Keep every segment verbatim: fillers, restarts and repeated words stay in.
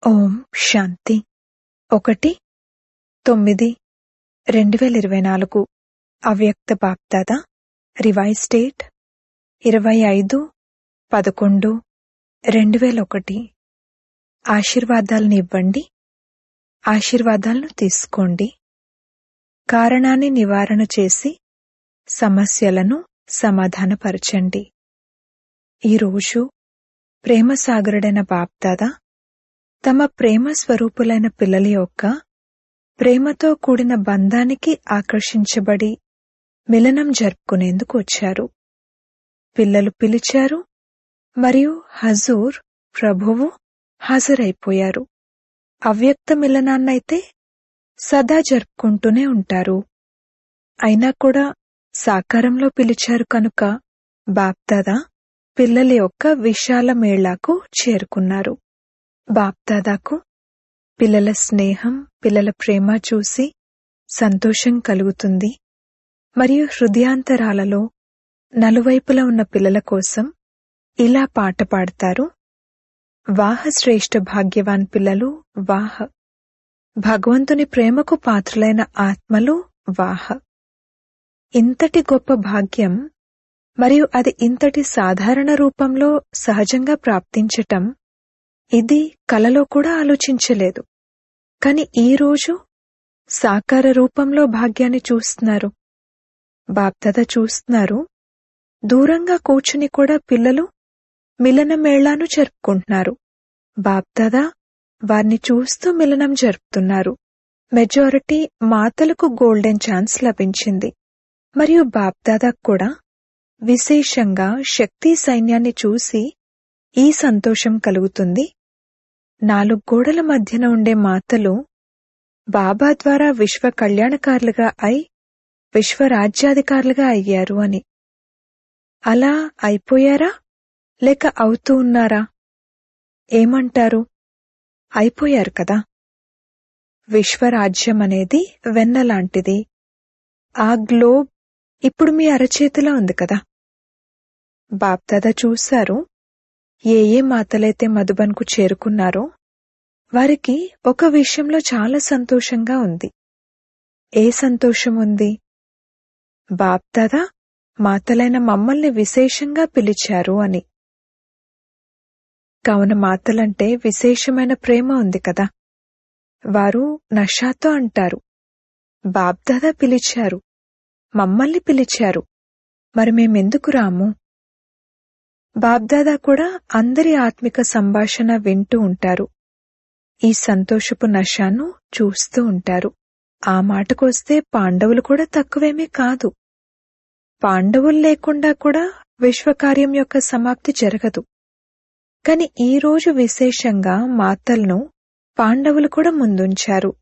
ఓం శాంతి. ఒకటి తొమ్మిది రెండు వేల ఇరవై నాలుగు అవ్యక్త బాప్దాదా రివైజ్ డేట్ ఇరవై ఐదు పదకొండు రెండు వేల ఒకటి. ఆశీర్వాదాలను ఇవ్వండి, ఆశీర్వాదాలను తీసుకోండి. కారణాన్ని నివారణ చేసి సమస్యలను సమాధానపరచండి. ఈరోజు ప్రేమసాగరుడైన బాప్దాదా తమ ప్రేమ స్వరూపులైన పిల్లల యొక్క ప్రేమతో కూడిన బంధానికి ఆకర్షించబడి మిలనం జరుపుకునేందుకు వచ్చారు. పిల్లలు పిలిచారు మరియు హజూర్ ప్రభువు హాజరైపోయారు. అవ్యక్త మిలనాన్నైతే సదా జరుపుకుంటూనే ఉంటారు. అయినా కూడా సాకారంలో పిలిచారు కనుక బాప్దాదా పిల్లల యొక్క విశాల మేళాకు చేరుకున్నారు. బాప్దాదాకు పిల్లల స్నేహం, పిల్లల ప్రేమ చూసి సంతోషం కలుగుతుంది మరియు హృదయాంతరాలలో నలువైపులా ఉన్న పిల్లల కోసం ఇలా పాట పాడతారు. వాహ శ్రేష్ఠ భాగ్యవాన్ పిల్లలు వాహ, భగవంతుని ప్రేమకు పాత్రులైన ఆత్మలు వాహ. ఇంతటి గొప్ప భాగ్యం మరియు అది ఇంతటి సాధారణ రూపంలో సహజంగా ప్రాప్తించటం, ఇది కలలో కూడా ఆలోచించలేదు. కాని ఈరోజు సాకార రూపంలో భాగ్యాన్ని చూస్తున్నారు. బాప్దాదా చూస్తున్నారు. దూరంగా కూర్చుని కూడా పిల్లలు మిలన మేళాను జరుపుకుంటున్నారు. బాప్దాదా వారిని చూస్తూ మిలనం జరుపుతున్నారు. మెజారిటీ మాతలకు గోల్డెన్ ఛాన్స్ లభించింది మరియు బాప్దాదాకు కూడా విశేషంగా శక్తి సైన్యాన్ని చూసి ఈ సంతోషం కలుగుతుంది. నాలుగు గోడల మధ్యన ఉండే మాతలు బాబా ద్వారా విశ్వ కళ్యాణకారులుగా అయి విశ్వరాజ్యాధికారులుగా అయ్యారు అని. అలా అయిపోయారా లేక అవుతూ ఉన్నారా? ఏమంటారు? అయిపోయారు కదా. విశ్వరాజ్యం అనేది వెన్నలాంటిది. ఆ గ్లోబ్ ఇప్పుడు మీ అరచేతిలో ఉంది కదా. బాప్దాదా చూశారు. ఏ ఏ మాతలైతే మధుబన్కు చేరుకున్నారో వారికి ఒక విషయంలో చాలా సంతోషంగా ఉంది. ఏ సంతోషం ఉంది? బాప్దాదా మాతలైన మమ్మల్ని విశేషంగా పిలిచారు అని. కావున మాతలంటే విశేషమైన ప్రేమ ఉంది కదా. వారు నషాతో అంటారు, బాప్దాదా పిలిచారు, మమ్మల్ని పిలిచారు, మరి మేమెందుకు రాము? బాప్దాదా కూడా అందరి ఆత్మిక సంభాషణ వింటూ ఉంటారు. ఈ సంతోషపు నషాను చూస్తూ ఉంటారు. ఆ మాటకొస్తే పాండవులు కూడా తక్కువేమీ కాదు. పాండవులు లేకుండా కూడా విశ్వకార్యం యొక్క సమాప్తి జరగదు. కాని ఈరోజు విశేషంగా మాతలను పాండవులు కూడా ముందుంచారు.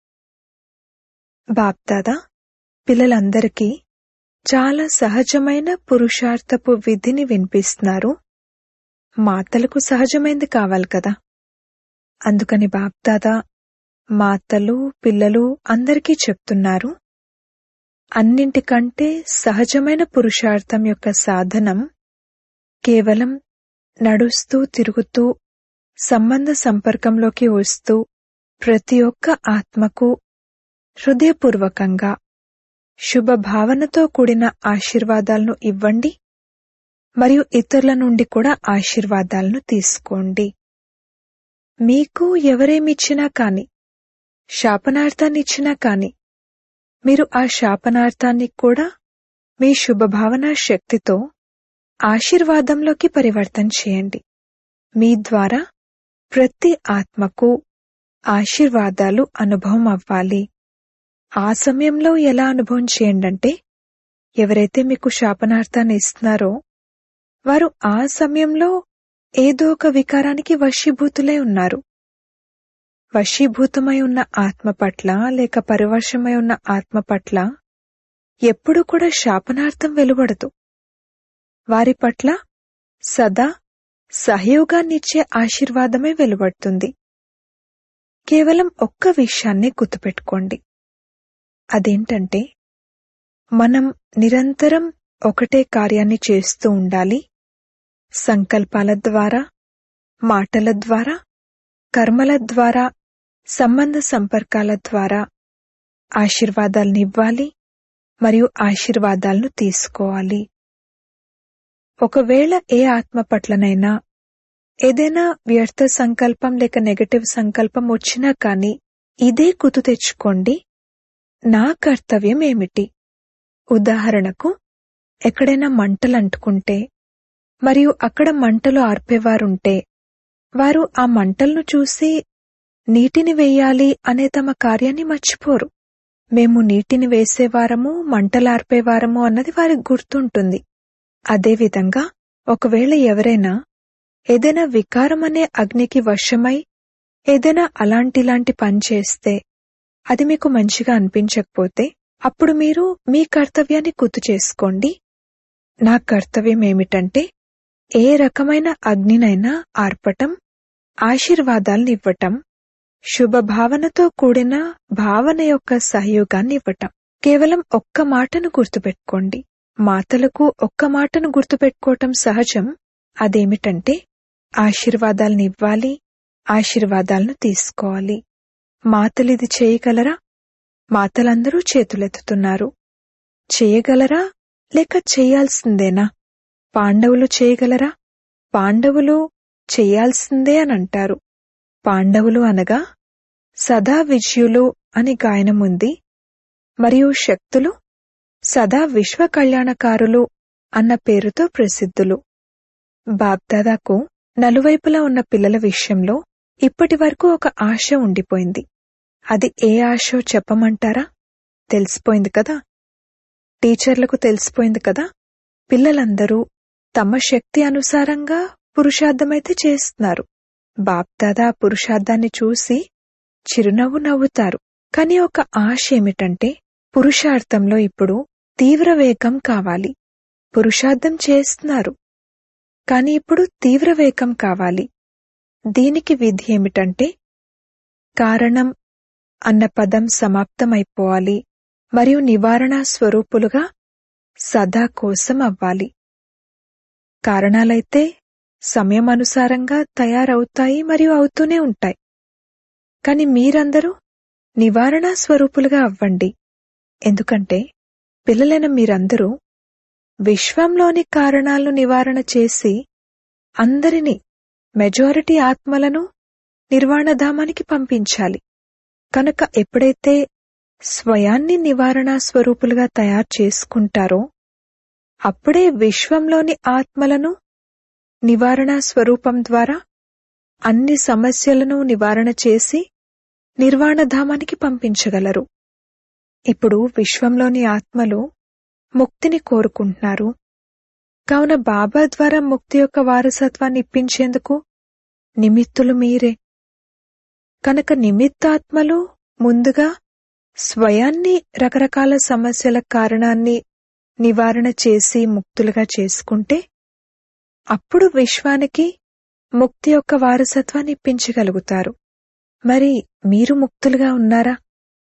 బాప్దాదా పిల్లలందరికీ చాలా సహజమైన పురుషార్థపు విధిని వినిపిస్తున్నారు. మాతలకు సహజమైంది కావాలి కదా. అందుకని బాప్దాదా మాతలు పిల్లలు అందరికీ చెప్తున్నారు, అన్నింటికంటే సహజమైన పురుషార్థం యొక్క సాధనం కేవలం నడుస్తూ తిరుగుతూ సంబంధ సంపర్కంలోకి వస్తూ ప్రతి ఒక్క ఆత్మకు హృదయపూర్వకంగా శుభభావనతో కూడిన ఆశీర్వాదాలను ఇవ్వండి మరియు ఇతరుల నుండి కూడా ఆశీర్వాదాలను తీసుకోండి. మీకు ఎవరేమిచ్చినా కాని, శాపనార్థాన్నిచ్చినా కాని, మీరు ఆ శాపనార్థాన్ని కూడా మీ శుభభావన శక్తితో ఆశీర్వాదంలోకి పరివర్తన చేయండి. మీ ద్వారా ప్రతి ఆత్మకు ఆశీర్వాదాలు అనుభవం అవ్వాలి. ఆ సమయంలో ఎలా అనుభవం చేయండంటే, ఎవరైతే మీకు శాపనార్థాన్ని ఇస్తున్నారో వారు ఆ సమయంలో ఏదో ఒక వికారానికి వశీభూతులై ఉన్నారు. వశీభూతమై ఉన్న ఆత్మ పట్ల లేక పరివశమై ఉన్న ఆత్మ పట్ల ఎప్పుడూ కూడా శాపనార్థం వెలువడదు. వారి పట్ల సదా సహయోగాన్నిచ్చే ఆశీర్వాదమే వెలువడుతుంది. కేవలం ఒక్క విషయాన్ని గుర్తుపెట్టుకోండి. అదేంటంటే, మనం నిరంతరం ఒకటే కార్యాన్ని చేస్తూ ఉండాలి. సంకల్పాల ద్వారా, మాటల ద్వారా కర్మల ద్వారా, సంబంధ సంపర్కాల ద్వారా ఆశీర్వాదాలను ఇవ్వాలి మరియు ఆశీర్వాదాలను తీసుకోవాలి. ఒకవేళ ఏ ఆత్మ పట్లనైనా ఏదైనా వ్యర్థ సంకల్పం లేక నెగటివ్ సంకల్పం వచ్చినా కాని ఇదే గుర్తు తెచ్చుకోండి, నా కర్తవ్యం ఏమిటి. ఉదాహరణకు, ఎక్కడైనా మంటలు అంటుకుంటే మరియు అక్కడ మంటలు ఆర్పేవారుంటే వారు ఆ మంటలను చూసి నీటిని వేయాలి అనే తమ కార్యాన్ని మర్చిపోరు. మేము నీటిని వేసేవారము, మంటలార్పేవారము అన్నది వారికి గుర్తుంటుంది. అదేవిధంగా ఒకవేళ ఎవరైనా ఏదైనా వికారం అనే అగ్నికి వశమై ఏదైనా అలాంటిలాంటి పని చేస్తే అది మీకు మంచిగా అనిపించకపోతే అప్పుడు మీరు మీ కర్తవ్యాన్ని గుర్తు చేసుకోండి. నా కర్తవ్యం ఏమిటంటే ఏ రకమైన అగ్నినైనా ఆర్పటం, ఆశీర్వాదాలను ఇవ్వటం, శుభభావనతో కూడిన భావన యొక్క సహయోగాన్ని ఇవ్వటం. కేవలం ఒక్క మాటను గుర్తుపెట్టుకోండి. మాటలకు ఒక్క మాటను గుర్తుపెట్టుకోవటం సహజం. అదేమిటంటే ఆశీర్వాదాలను ఇవ్వాలి, ఆశీర్వాదాలను తీసుకోవాలి. మాతలిది చేయగలరా? మాతలందరూ చేతులెత్తుతున్నారు. చేయగలరా లేక చేయాల్సిందేనా? పాండవులు చేయగలరా? పాండవులు చెయ్యాల్సిందే అనంటారు. పాండవులు అనగా సదా విజయులు అని గాయనముంది, మరియు శక్తులు సదా విశ్వ కళ్యాణకారులు అన్న పేరుతో ప్రసిద్ధులు. బాబ్దాదాకు నలువైపులా ఉన్న పిల్లల విషయంలో ఇప్పటి వరకు ఒక ఆశ ఉండిపోయింది. అది ఏ ఆశో చెప్పమంటారా? తెలిసిపోయింది కదా. టీచర్లకు తెలిసిపోయింది కదా. పిల్లలందరూ తమ శక్తి అనుసారంగా పురుషార్థమైతే చేస్తున్నారు. బాప్దాదా పురుషార్థాన్ని చూసి చిరునవ్వు నవ్వుతారు. కాని ఒక ఆశ ఏమిటంటే పురుషార్థంలో ఇప్పుడు తీవ్ర వేగం కావాలి. పురుషార్థం చేస్తున్నారు, కాని ఇప్పుడు తీవ్ర వేగం కావాలి. దీనికి విధి ఏమిటంటే కారణం అన్న పదం సమాప్తమైపోవాలి మరియు నివారణ స్వరూపులుగా సదా కోసం అవ్వాలి. కారణాలైతే సమయం అనుసారంగా తయారవుతాయి మరియు అవుతూనే ఉంటాయి. కాని మీరందరూ నివారణ స్వరూపులుగా అవ్వండి. ఎందుకంటే పిల్లలైన మీరందరూ విశ్వంలోని కారణాలను నివారణ చేసి అందరినీ, మెజారిటీ ఆత్మలను నిర్వాణధామానికి పంపించాలి. కనుక ఎప్పుడైతే స్వయాన్ని నివారణ స్వరూపులుగా తయారు చేసుకుంటారో అప్పుడే విశ్వంలోని ఆత్మలను నివారణ స్వరూపం ద్వారా అన్ని సమస్యలను నివారణ చేసి నిర్వాణధామానికి పంపించగలరు. ఇప్పుడు విశ్వంలోని ఆత్మలు ముక్తిని కోరుకుంటున్నారు. కావున బాబా ద్వారా ముక్తి యొక్క వారసత్వాన్ని ఇప్పించేందుకు నిమిత్తులు మీరే. కనుక నిమిత్తాత్మలు ముందుగా స్వయాన్ని రకరకాల సమస్యల కారణాన్ని నివారణ చేసి ముక్తులుగా చేసుకుంటే అప్పుడు విశ్వానికి ముక్తి యొక్క వారసత్వాన్ని ఇప్పించగలుగుతారు. మరి మీరు ముక్తులుగా ఉన్నారా?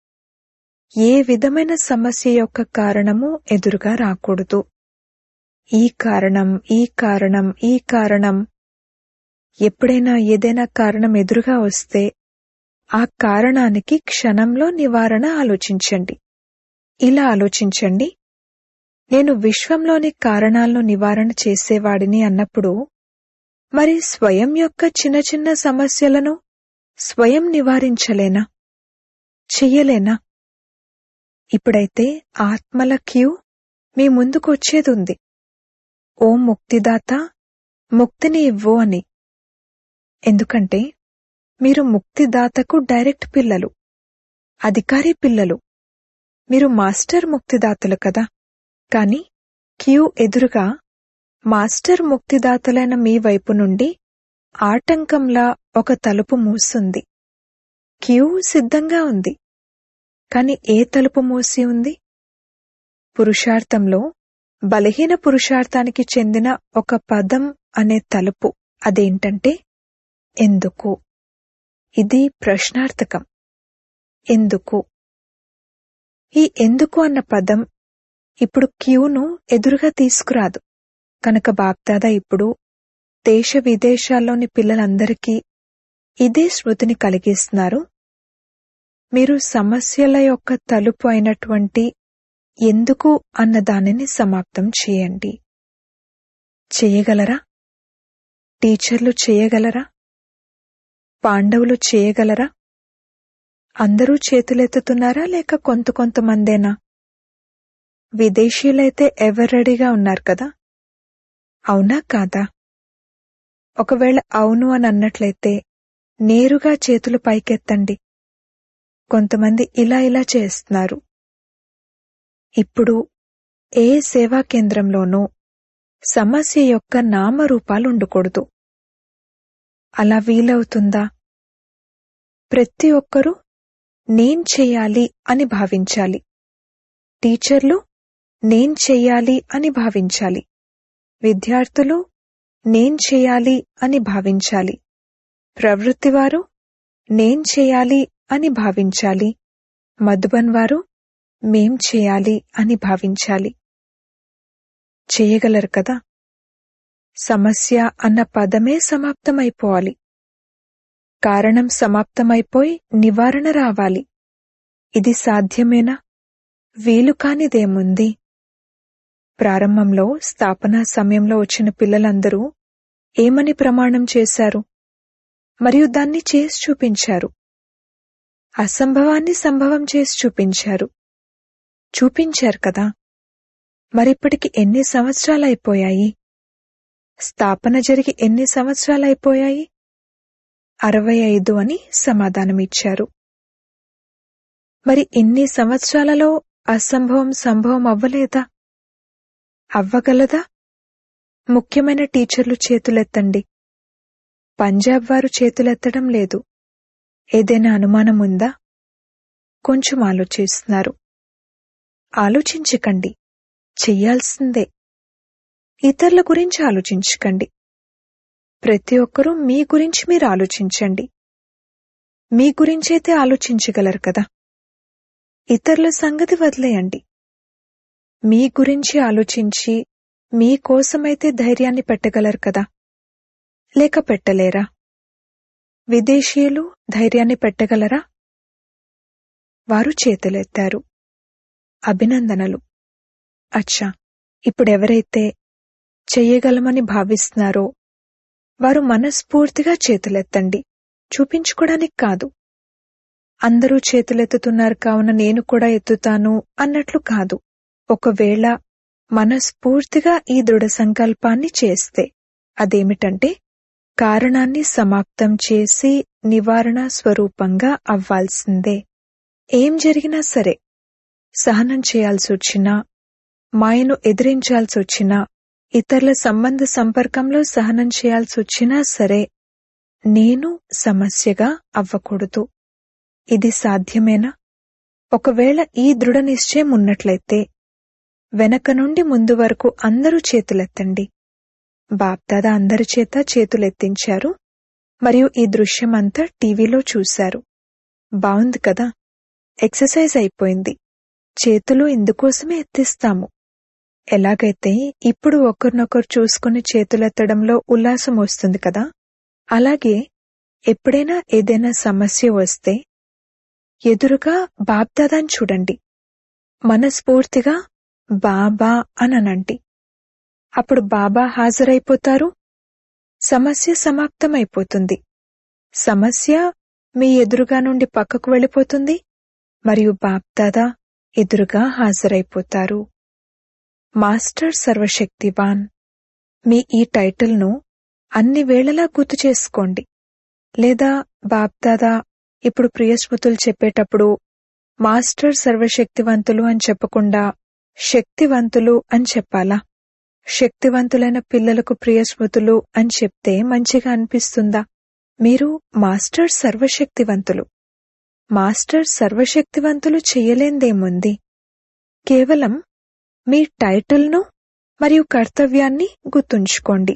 ఏ విధమైన సమస్య యొక్క కారణము ఎదురుగా రాకూడదు. ఈ కారణం, ఈ కారణం, ఈ కారణం. ఎప్పుడైనా ఏదైనా కారణం ఎదురుగా వస్తే ఆ కారణానికి క్షణంలో నివారణ ఆలోచించండి. ఇలా ఆలోచించండి, నేను విశ్వంలోని కారణాలను నివారణ చేసేవాడిని అన్నప్పుడు మరి స్వయం యొక్క చిన్న చిన్న సమస్యలను స్వయం నివారించలేనా? చెయ్యలేనా? ఇప్పుడైతే ఆత్మల క్యూ మీ ముందుకు వచ్చేదుంది. ఓ ముక్తిదాత, ముక్తిని ఇవ్వు అని. ఎందుకంటే మీరు ముక్తిదాతకు డైరెక్ట్ పిల్లలు, అధికారి పిల్లలు. మీరు మాస్టర్ ముక్తిదాతలు కదా. కాని క్యూ ఎదురుగా మాస్టర్ ముక్తిదాతలైన మీ వైపు నుండి ఆటంకంలా ఒక తలుపు మూసుంది. క్యూ సిద్ధంగా ఉంది, కాని ఏ తలుపు మూసి ఉంది? పురుషార్థంలో బలహీన పురుషార్థానికి చెందిన ఒక పదం అనే తలుపు. అదేంటంటే ఎందుకు. ఇది ప్రశ్నార్థకం. ఎందుకు? ఈ ఎందుకు అన్న పదం ఇప్పుడు క్యూను ఎదురుగా తీసుకురాదు. కనుక బాప్దాదా ఇప్పుడు దేశ విదేశాల్లోని పిల్లలందరికీ ఇదే స్మృతిని కలిగిస్తున్నారు. మీరు సమస్యల యొక్క తలుపు అయినటువంటి ఎందుకు అన్న దానిని సమాప్తం చేయండి. చేయగలరా? టీచర్లు చేయగలరా? పాండవులు చేయగలరా? అందరూ చేతులెత్తుతున్నారా లేక కొంత కొంతమందేనా? విదేశీయులైతే ఎవరు రెడీగా ఉన్నారు కదా? అవునా కాదా? ఒకవేళ అవును అని అన్నట్లయితే నేరుగా చేతులు పైకెత్తండి. కొంతమంది ఇలా ఇలా చేస్తున్నారు. ఇప్పుడు ఏ సేవా కేంద్రంలోనూ సమస్య యొక్క నామరూపాలు ఉండకూడదు. అలా వీలవుతుందా? ప్రతి ఒక్కరూ నేను చెయ్యాలి అని భావించాలి. టీచర్లు నేను చెయ్యాలి అని భావించాలి. విద్యార్థులు నేను చెయ్యాలి అని భావించాలి. ప్రవృత్తివారు నేను చెయ్యాలి అని భావించాలి. మధుబన్ వారు మేం చేయాలి అని భావించాలి. చేయగలరు కదా? సమస్య అన్న పదమే సమాప్తమైపోవాలి. కారణం సమాప్తమైపోయి నివారణ రావాలి. ఇది సాధ్యమేనా? వీలు కానిదేముంది? ప్రారంభంలో స్థాపనా సమయంలో వచ్చిన పిల్లలందరూ ఏమని ప్రమాణం చేశారు మరియు దాన్ని చేసి చూపించారు. అసంభవాన్ని సంభవం చేసి చూపించారు. చూపించారు కదా? మరిప్పటికి ఎన్ని సంవత్సరాలైపోయాయి? స్థాపన జరిగి ఎన్ని సంవత్సరాలైపోయాయి? అరవై ఐదు అని సమాధానమిచ్చారు. మరి ఇన్ని సంవత్సరాలలో అసంభవం సంభవం అవ్వలేదా? అవ్వగలదా? ముఖ్యమైన టీచర్లు చేతులెత్తండి. పంజాబ్ వారు చేతులెత్తడం లేదు. ఏదైనా అనుమానం ఉందా? కొంచెం ఆలోచిస్తున్నారు. ఆలోచించకండి, చెయ్యాల్సిందే. ఇతరుల గురించి ఆలోచించకండి. ప్రతి ఒక్కరూ మీ గురించి మీరు ఆలోచించండి. మీ గురించైతే ఆలోచించగలరు కదా? ఇతరుల సంగతి వదిలేయండి. మీ గురించి ఆలోచించి మీకోసమైతే ధైర్యాన్ని పెట్టగలరు కదా? లేక పెట్టలేరా? విదేశీయులు ధైర్యాన్ని పెట్టగలరా? వారు చేతులెత్తారు. అభినందనలు. అచ్చా, ఇప్పుడెవరైతే చెయ్యగలమని భావిస్తున్నారో వారు మనస్ఫూర్తిగా చేతులెత్తండి. చూపించుకోవడానికి కాదు. అందరూ చేతులెత్తుతున్నారు కావున నేను కూడా ఎత్తుతాను అన్నట్లు కాదు. ఒకవేళ మనస్ఫూర్తిగా ఈ దృఢ సంకల్పాన్ని చేస్తే అదేమిటంటే కారణాన్ని సమాప్తం చేసి నివారణ స్వరూపంగా అవ్వాల్సిందే. ఏం జరిగినా సరే, సహనం చేయాల్సి వచ్చినా, మాయను ఎదిరించాల్సి వచ్చినా, ఇతరుల సంబంధ సంపర్కంలో సహనం చేయాల్సి వచ్చినా సరే, నేను సమస్యగా అవ్వకూడదు. ఇది సాధ్యమేనా? ఒకవేళ ఈ దృఢ నిశ్చయం ఉన్నట్లయితే వెనక నుండి ముందు వరకు అందరూ చేతులెత్తండి. బాప్దాదా అందరి చేత చేతులెత్తించారు మరియు ఈ దృశ్యమంతా టీవీలో చూశారు. బావుంది కదా? ఎక్సర్సైజ్ అయిపోయింది. చేతులు ఇందుకోసమే ఎత్తిస్తాము. ఎలాగైతే ఇప్పుడు ఒకరినొకరు చూసుకుని చేతులెత్తడంలో ఉల్లాసం వస్తుంది కదా, అలాగే ఎప్పుడైనా ఏదైనా సమస్య వస్తే ఎదురుగా బాప్దాదాని చూడండి. మనస్ఫూర్తిగా బాబా అననండి. అప్పుడు బాబా హాజరైపోతారు. సమస్య సమాప్తమైపోతుంది. సమస్య మీ ఎదురుగా నుండి పక్కకు వెళ్ళిపోతుంది మరియు బాప్దాదా ఎదురుగా హాజరైపోతారు. మాస్టర్ సర్వశక్తివాన్. మీ ఈ టైటిల్ను అన్ని వేళలా గుర్తు చేసుకోండి. లేదా బాప్దాదా ఇప్పుడు ప్రియస్మృతులు చెప్పేటప్పుడు మాస్టర్ సర్వశక్తివంతులు అని చెప్పకుండా శక్తివంతులు అని చెప్పాలా? శక్తివంతులైన పిల్లలకు ప్రియస్మృతులు అని చెప్తే మంచిగా అనిపిస్తుందా? మీరు మాస్టర్ సర్వశక్తివంతులు. మాస్టర్ సర్వశక్తివంతులు చెయ్యలేందేముంది? కేవలం మీ టైటిల్ను మరియు కర్తవ్యాన్ని గుర్తుంచుకోండి.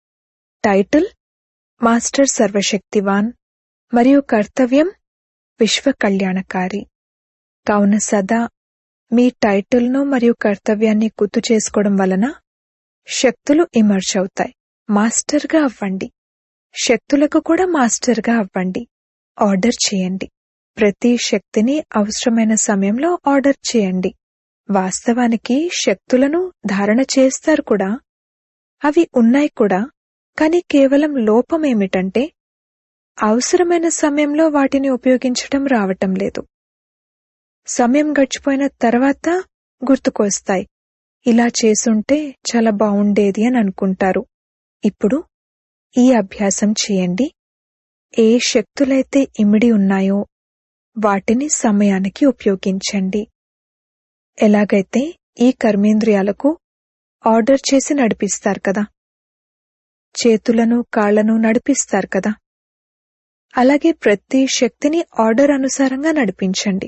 టైటిల్ మాస్టర్ సర్వశక్తివాన్ మరియు కర్తవ్యం విశ్వ కళ్యాణకారి. కావున సదా మీ టైటిల్ను మరియు కర్తవ్యాన్ని గుర్తు చేసుకోవడం వలన శక్తులు ఇమర్జ్ అవుతాయి. మాస్టర్గా అవ్వండి. శక్తులకు కూడా మాస్టర్గా అవ్వండి. ఆర్డర్ చేయండి. ప్రతి శక్తిని అవసరమైన సమయంలో ఆర్డర్ చేయండి. వాస్తవానికి శక్తులను ధారణ చేస్తారు కూడా, అవి ఉన్నాయి కూడా. కానీ కేవలం లోపమేమిటంటే అవసరమైన సమయంలో వాటిని ఉపయోగించటం రావటం లేదు. సమయం గడిచిపోయిన తర్వాత గుర్తుకొస్తాయి. ఇలా చేసుంటే చాలా బావుండేది అని అనుకుంటారు. ఇప్పుడు ఈ అభ్యాసం చేయండి. ఏ శక్తులైతే ఇమిడి ఉన్నాయో వాటిని సమయానికి ఉపయోగించండి. ఎలాగైతే ఈ కర్మేంద్రియాలకు ఆర్డర్ చేసి నడిపిస్తారు కదా, చేతులను కాళ్లను నడిపిస్తారు కదా, అలాగే ప్రతి శక్తిని ఆర్డర్ అనుసారంగా నడిపించండి.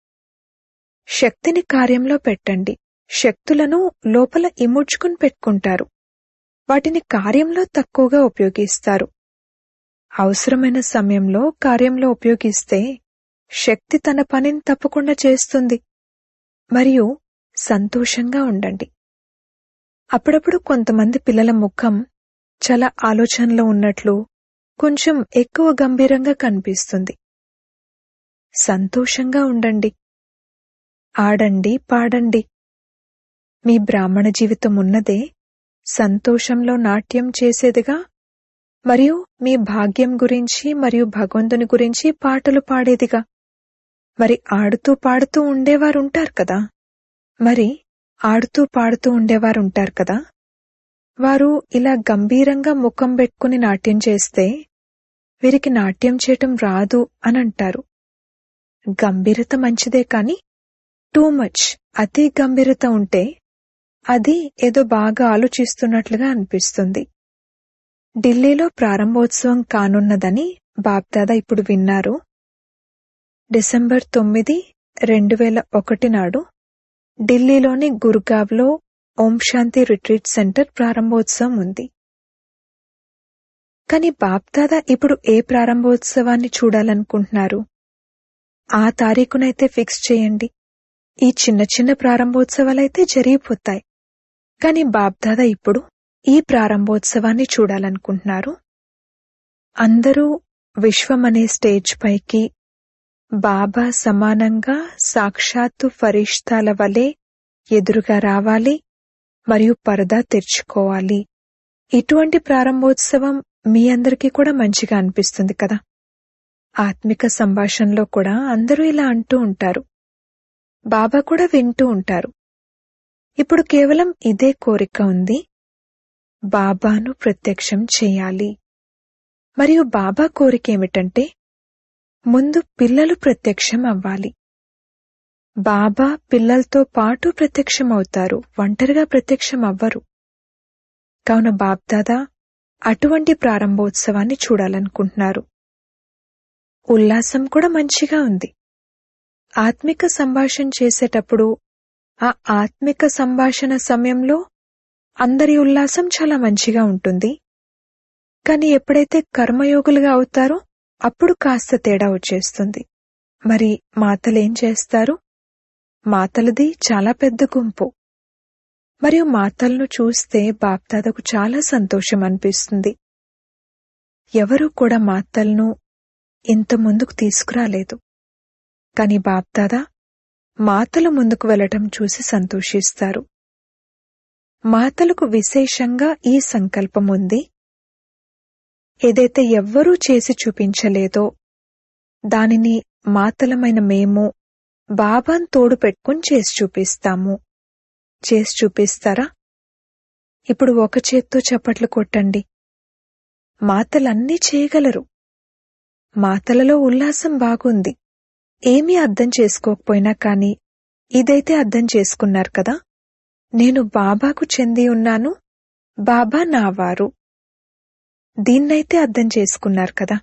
శక్తిని కార్యంలో పెట్టండి. శక్తులను లోపల ఇముడ్చుకుని పెట్టుకుంటారు. వాటిని కార్యంలో తక్కువగా ఉపయోగిస్తారు. అవసరమైన సమయంలో కార్యంలో ఉపయోగిస్తే శక్తి తన పనిని తప్పకుండా చేస్తుంది. మరియు సంతోషంగా ఉండండి. అప్పుడప్పుడు కొంతమంది పిల్లల ముఖం చాలా ఆలోచనలో ఉన్నట్లు కొంచెం ఎక్కువ గంభీరంగా కనిపిస్తుంది. సంతోషంగా ఉండండి. ఆడండి, పాడండి. మీ బ్రాహ్మణ జీవితం ఉన్నదే సంతోషంలో నాట్యం చేసేదిగా, మరియు మీ భాగ్యం గురించి మరియు భగవంతుని గురించి పాటలు పాడేదిగా. మరి ఆడుతూ పాడుతూ ఉండేవారుంటారు కదా మరి ఆడుతూ పాడుతూ ఉండేవారుంటారు కదా వారు ఇలా గంభీరంగా ముఖం పెట్టుకుని నాట్యం చేస్తే వీరికి నాట్యం చేయటం రాదు అని అంటారు. గంభీరత మంచిదే, కాని టూ మచ్ అతి గంభీరత ఉంటే అది ఏదో బాగా ఆలోచిస్తున్నట్లుగా అనిపిస్తుంది. ఢిల్లీలో ప్రారంభోత్సవం కానున్నదని బాప్దాదా ఇప్పుడు విన్నారు. డిసెంబర్ తొమ్మిది రెండు వేల ఒకటి నాడు ఢిల్లీలోని గుర్గావ్లో ఓం శాంతి రిట్రీట్ సెంటర్ ప్రారంభోత్సవం ఉంది. కాని బాప్దాదా ఇప్పుడు ఏ ప్రారంభోత్సవాన్ని చూడాలనుకుంటున్నారు? ఆ తారీఖునైతే ఫిక్స్ చేయండి. ఈ చిన్న చిన్న ప్రారంభోత్సవాలైతే జరిగిపోతాయి. కాని బాప్దాదా ఇప్పుడు ఈ ప్రారంభోత్సవాన్ని చూడాలనుకుంటున్నారు. అందరూ విశ్వమనే స్టేజ్ పైకి బాబా సమానంగా సాక్షాత్తు ఫరిష్తాల వలె ఎదురుగా రావాలి మరియు పరదా తెరుచుకోవాలి. ఇటువంటి ప్రారంభోత్సవం మీ అందరికీ కూడా మంచిగా అనిపిస్తుంది కదా. ఆత్మిక సంభాషణలో కూడా అందరూ ఇలా అంటూ ఉంటారు. బాబా కూడా వింటూ ఉంటారు. ఇప్పుడు కేవలం ఇదే కోరిక ఉంది, బాబాను ప్రత్యక్షం చేయాలి. మరియు బాబా కోరిక ఏమిటంటే ముందు పిల్లలు ప్రత్యక్షం అవ్వాలి. బాబా పిల్లలతో పాటు ప్రత్యక్షం అవుతారు, ఒంటరిగా ప్రత్యక్షం అవ్వరు. కావున బాప్దాదా అటువంటి ప్రారంభోత్సవాన్ని చూడాలనుకుంటున్నారు. ఉల్లాసం కూడా మంచిగా ఉంది. ఆత్మిక సంభాషణ చేసేటప్పుడు ఆ ఆత్మిక సంభాషణ సమయంలో అందరి ఉల్లాసం చాలా మంచిగా ఉంటుంది. కాని ఎప్పుడైతే కర్మయోగులుగా అవుతారో అప్పుడు కాస్త తేడా వచ్చేస్తుంది. మరి మాతలేం చేస్తారు? మాతలది చాలా పెద్ద గుంపు. మరియు మాతలను చూస్తే బాప్దాదాకు చాలా సంతోషం అనిపిస్తుంది. ఎవరూ కూడా మాతలను ఇంత ముందుకు తీసుకురాలేదు. కాని బాప్దాదా మాతలు ముందుకు వెళ్లటం చూసి సంతోషిస్తారు. మాతలకు విశేషంగా ఈ సంకల్పం ఉంది. ఏదైతే ఎవ్వరూ చేసి చూపించలేదో దానిని మాతలమైన మేము బాబాను తోడు పెట్టుకుని చేసి చూపిస్తాము. చేసి చూపిస్తారా? ఇప్పుడు ఒక చేత్తో చప్పట్లు కొట్టండి. మాతలన్నీ చేయగలరు. మాతలలో ఉల్లాసం బాగుంది. ఏమీ అర్థం చేసుకోకపోయినా కాని ఇదైతే అర్థం చేసుకున్నారు కదా, నేను బాబాకు చెంది ఉన్నాను, బాబా నావారు. దీన్నైతే అర్థం చేసుకున్నారు కదా.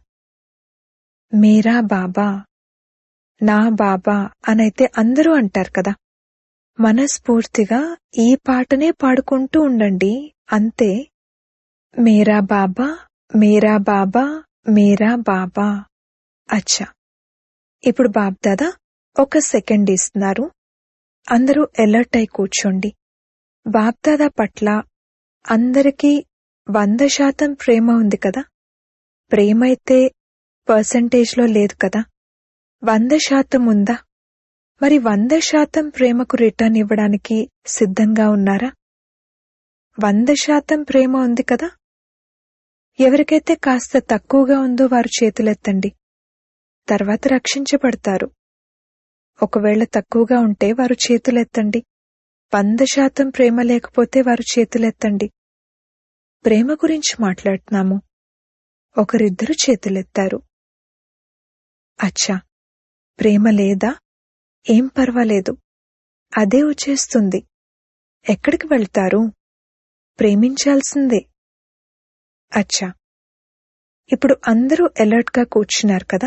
మేరా బాబా, నా బాబా అనైతే అందరూ అంటారు కదా. మనస్ఫూర్తిగా ఈ పాటనే పాడుకుంటూ ఉండండి. అంతే. మేరా బాబా, మేరా బాబా, మేరా బాబా. అచ్చా, ఇప్పుడు బాప్దాదా ఒక సెకండ్ ఇస్తున్నారు. అందరూ ఎలర్ట్ అయి కూర్చోండి. బాప్దాదా పట్ల అందరికీ వంద శాతం ప్రేమ ఉంది కదా. ప్రేమైతే పర్సంటేజ్లో లేదు కదా, వంద శాతం ఉందా? మరి వంద శాతం ప్రేమకు రిటర్న్ ఇవ్వడానికి సిద్ధంగా ఉన్నారా? వంద శాతం ప్రేమ ఉంది కదా. ఎవరికైతే కాస్త తక్కువగా ఉందో వారు చేతులెత్తండి. తర్వాత రక్షించబడతారు. ఒకవేళ తక్కువగా ఉంటే వారు చేతులెత్తండి. వంద శాతం ప్రేమ లేకపోతే వారు చేతులెత్తండి. ప్రేమ గురించి మాట్లాడుతున్నాము. ఒకరిద్దరు చేతులెత్తారు. అచ్చా, ప్రేమ లేదా? ఏం పర్వాలేదు, అదే వచ్చేస్తుంది. ఎక్కడికి వెళ్తారు? ప్రేమించాల్సిందే. అచ్చా, ఇప్పుడు అందరూ అలర్ట్గా కూర్చున్నారు కదా.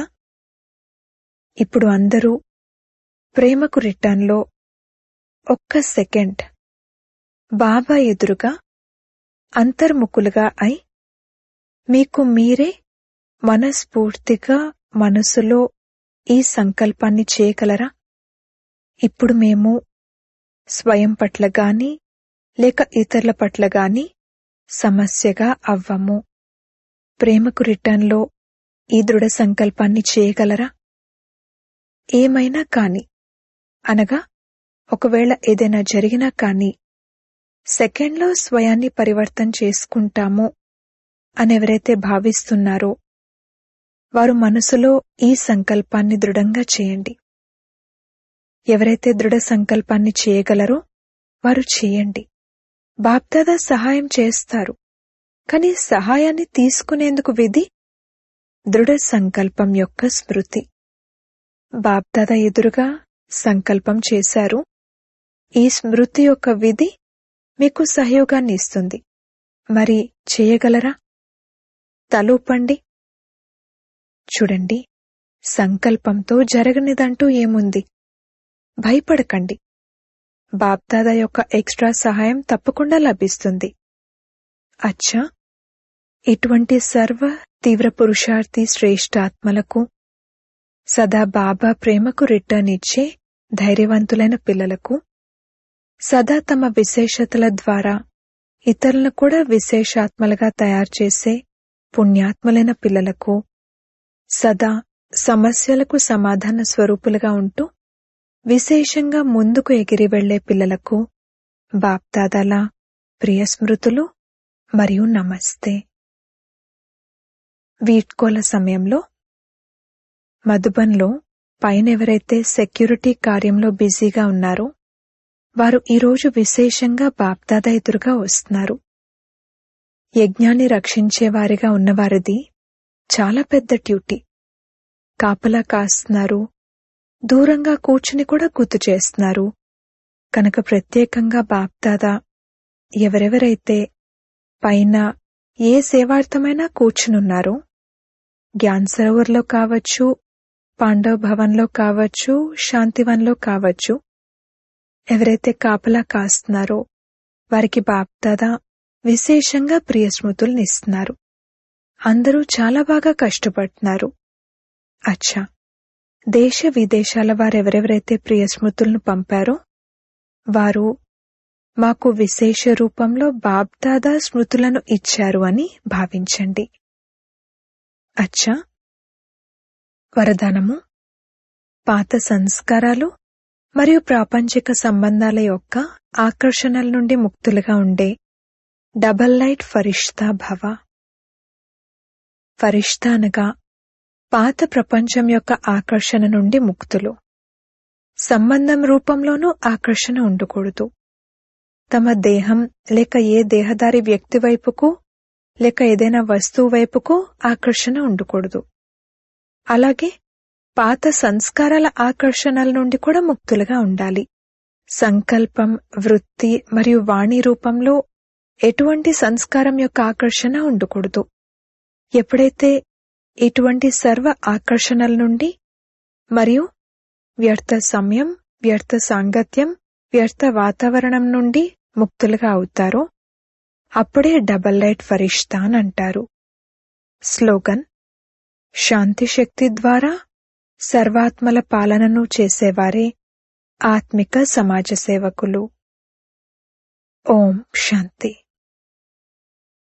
ఇప్పుడు అందరూ ప్రేమకు రిటర్న్లో ఒక్క సెకండ్ బాబా ఎదురుగా అంతర్ముఖులుగా అయి మీకు మీరే మనస్ఫూర్తిగా మనసులో ఈ సంకల్పాన్ని చేయగలరా? ఇప్పుడు మేము స్వయం పట్ల గాని లేక ఇతరుల పట్ల గాని సమస్యగా అవ్వము. ప్రేమకు రిటర్న్లో ఈ దృఢ సంకల్పాన్ని చేయగలరా? ఏమైనా కాని, అనగా ఒకవేళ ఏదైనా జరిగినా కాని సెకండ్లో స్వయాన్ని పరివర్తన చేసుకుంటాము అనెవరైతే భావిస్తున్నారో వారు మనసులో ఈ సంకల్పాన్ని దృఢంగా చేయండి. ఎవరైతే దృఢ సంకల్పాన్ని చేయగలరో వారు చేయండి. బాప్దాదా సహాయం చేస్తారు. కాని సహాయాన్ని తీసుకునేందుకు విధి దృఢ సంకల్పం యొక్క స్మృతి. బాప్దాదా ఎదురుగా సంకల్పం చేశారు. ఈ స్మృతి యొక్క విధి మీకు సహయోగాన్ని ఇస్తుంది. మరి చేయగలరా? తలూపండి. చూడండి, సంకల్పంతో జరగనిదంటూ ఏముంది? భయపడకండి. బాప్దాదా యొక్క ఎక్స్ట్రా సహాయం తప్పకుండా లభిస్తుంది. అచ్చా, ఇటువంటి సర్వ తీవ్ర పురుషార్థి శ్రేష్ఠాత్మలకు, సదా బాబా ప్రేమకు రిటర్న్ ఇచ్చే ధైర్యవంతులైన పిల్లలకు, సదా తమ విశేషతల ద్వారా ఇతరులను కూడా విశేషాత్మలుగా తయారుచేసే పుణ్యాత్ములైన పిల్లలకు, సదా సమస్యలకు సమాధాన స్వరూపులుగా ఉంటూ విశేషంగా ముందుకు ఎగిరి వెళ్లే పిల్లలకు బాప్దాదాల ప్రియ స్మృతులు మరియు నమస్తే. వీడ్కోల సమయంలో మధుబన్లో పైనెవరైతే సెక్యూరిటీ కార్యంలో బిజీగా ఉన్నారో వారు ఈరోజు విశేషంగా బాప్దాదా ఎదురుగా వస్తున్నారు. యజ్ఞాన్ని రక్షించేవారిగా ఉన్నవారిది చాలా పెద్ద డ్యూటీ. కాపలా కాస్తున్నారు, దూరంగా కూర్చుని కూడా గుర్తు చేస్తున్నారు. కనుక ప్రత్యేకంగా బాప్దాదా ఎవరెవరైతే పైన ఏ సేవార్థమైనా కూర్చునున్నారో, జ్ఞాన్ సరోవర్లో కావచ్చు, పాండవ్ భవన్లో కావచ్చు, శాంతివన్లో కావచ్చు, ఎవరైతే కాపలా కాస్తున్నారో వారికి బాప్దాదా విశేషంగా ప్రియ స్మృతుల్ని ఇస్తున్నారు. అందరూ చాలా బాగా కష్టపడుతున్నారు. అచ్చా, దేశ విదేశాల వారెవరెవరైతే ప్రియ స్మృతులను పంపారో వారు మాకు విశేష రూపంలో బాప్దాదా స్మృతులను ఇచ్చారు అని భావించండి. అచ్చా, వరదానము. పాత సంస్కారాలు మరియు ప్రాపంచిక సంబంధాల యొక్క ఆకర్షణల నుండి ముక్తులుగా ఉండే డబల్ లైట్ ఫరిష్తా భవ. ఫరిష్తా అనగా పాత ప్రపంచం యొక్క ఆకర్షణ నుండి ముక్తులు. సంబంధం రూపంలోనూ ఆకర్షణ ఉండకూడదు. తమ దేహం లేక ఏ దేహదారి వ్యక్తి వైపుకు లేక ఏదైనా వస్తువు వైపుకు ఆకర్షణ ఉండకూడదు. అలాగే పాత సంస్కారాల ఆకర్షణల నుండి కూడా ముక్తులుగా ఉండాలి. సంకల్పం, వృత్తి మరియు వాణి రూపంలో ఎటువంటి సంస్కారం యొక్క ఆకర్షణ ఉండకూడదు. ఎప్పుడైతే ఇటువంటి సర్వ ఆకర్షణల నుండి మరియు వ్యర్థ సమయం, వ్యర్థ సాంగత్యం, వ్యర్థ వాతావరణం నుండి ముక్తులుగా అవుతారో అప్పుడే డబల్ లైట్ ఫరిష్తా అని అంటారు. స్లోగన్: శాంతి శక్తి ద్వారా సర్వాత్మల పాలనను చేసేవారే ఆత్మిక సమాజ సేవకులు. ఓం శాంతి.